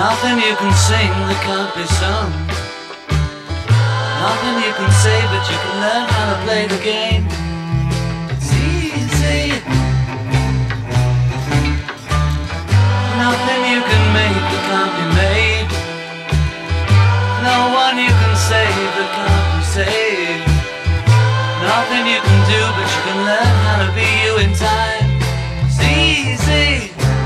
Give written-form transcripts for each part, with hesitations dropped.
Nothing you can sing that can't be sung. Nothing you can say, but you can learn how to play the game. It's easy. Nothing you can make that can't be made. No one you can save that can't be saved. Nothing you can do, but you can learn how to be you in time. It's easy.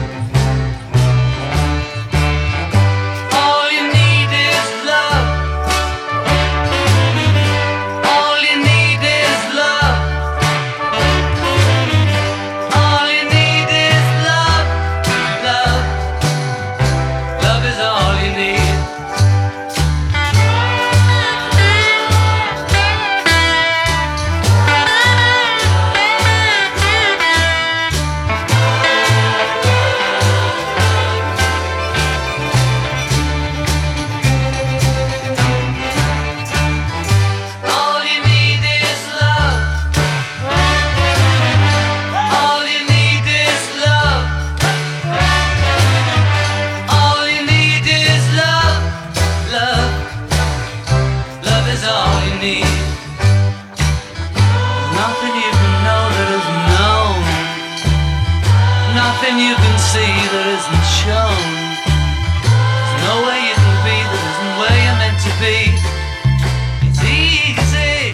Nothing you can see that isn't shown. There's no way you can be that isn't where you're meant to be. It's easy.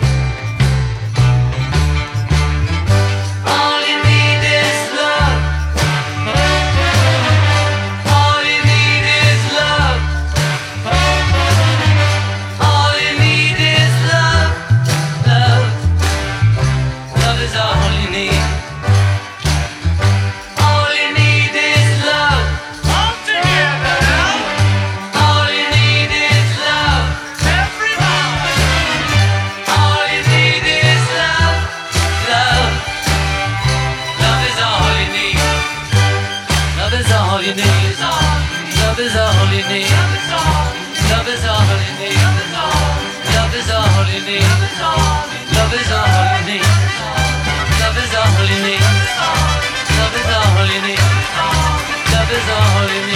All you need is love. All you need is love. All you need is love. Love. Love is all you need. All you need. Love is all you need. Love is all you need. Love is all you need. Love is all you need. Love is all you need. Love is all you need. Love is all you need.